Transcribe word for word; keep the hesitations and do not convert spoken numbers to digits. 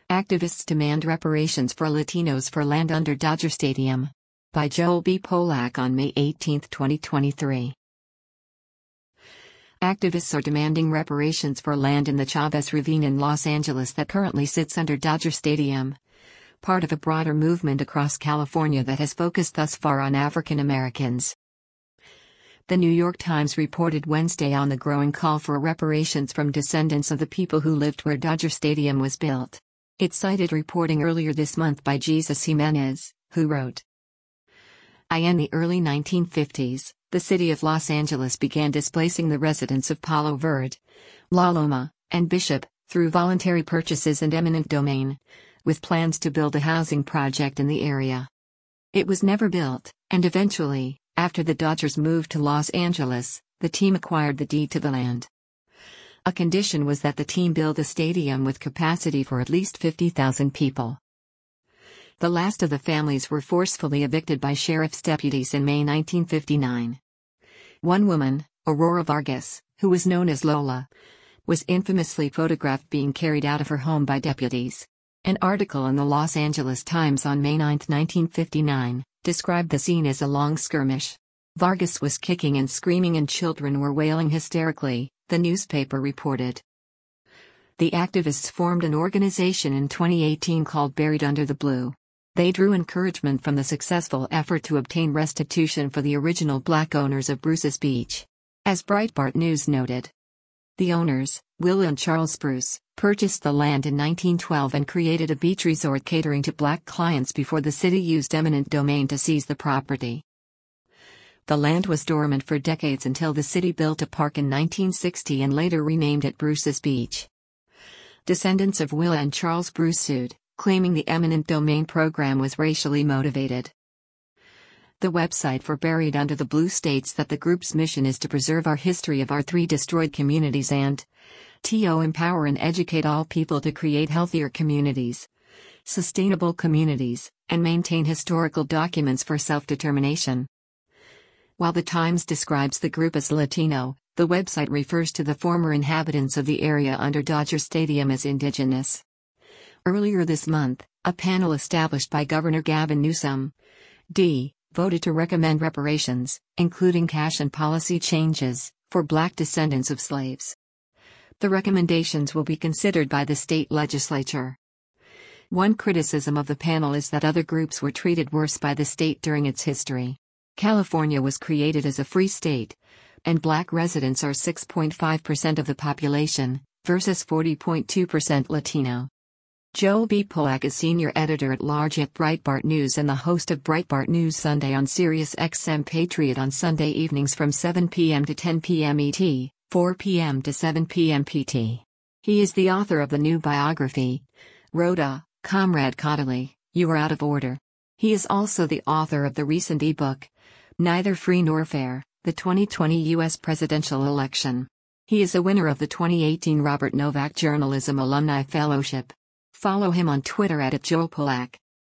Activists demand reparations for Latinos for land under Dodger Stadium. By Joel B. Polak on May eighteenth, twenty twenty-three. Activists are demanding reparations for land in the Chavez Ravine in Los Angeles that currently sits under Dodger Stadium, part of a broader movement across California that has focused thus far on African Americans. The New York Times reported Wednesday on the growing call for reparations from descendants of the people who lived where Dodger Stadium was built. It cited reporting earlier this month by Jesus Jimenez, who wrote, In the early nineteen fifties, the city of Los Angeles began displacing the residents of Palo Verde, La Loma, and Bishop, through voluntary purchases and eminent domain, with plans to build a housing project in the area. It was never built, and eventually, after the Dodgers moved to Los Angeles, the team acquired the deed to the land. A condition was that the team build a stadium with capacity for at least fifty thousand people. The last of the families were forcefully evicted by sheriff's deputies in May nineteen fifty-nine. One woman, Aurora Vargas, who was known as Lola, was infamously photographed being carried out of her home by deputies. An article in the Los Angeles Times on May ninth, nineteen fifty-nine, described the scene as a long skirmish. Vargas was kicking and screaming and children were wailing hysterically, the newspaper reported. The activists formed an organization in twenty eighteen called Buried Under the Blue. They drew encouragement from the successful effort to obtain restitution for the original black owners of Bruce's Beach. As Breitbart News noted, the owners, Will and Charles Bruce, purchased the land in nineteen twelve and created a beach resort catering to black clients before the city used eminent domain to seize the property. The land was dormant for decades until the city built a park in nineteen sixty and later renamed it Bruce's Beach. Descendants of Will and Charles Bruce sued, claiming the eminent domain program was racially motivated. The website for Buried Under the Blue states that the group's mission is to preserve our history of our three destroyed communities and to empower and educate all people to create healthier communities, sustainable communities, and maintain historical documents for self-determination. While the Times describes the group as Latino, the website refers to the former inhabitants of the area under Dodger Stadium as indigenous. Earlier this month, a panel established by Governor Gavin Newsom, D, voted to recommend reparations, including cash and policy changes, for black descendants of slaves. The recommendations will be considered by the state legislature. One criticism of the panel is that other groups were treated worse by the state during its history. California was created as a free state, and black residents are six point five percent of the population, versus forty point two percent Latino. Joel B. Polak is senior editor-at-large at Breitbart News and the host of Breitbart News Sunday on Sirius X M Patriot on Sunday evenings from seven p m to ten p m E T, four p m to seven p m P T. He is the author of the new biography, Rhoda, Comrade Caudill, You Are Out of Order. He is also the author of the recent ebook, Neither Free Nor Fair, the twenty twenty U S Presidential Election. He is a winner of the twenty eighteen Robert Novak Journalism Alumni Fellowship. Follow him on Twitter at Joel Polak.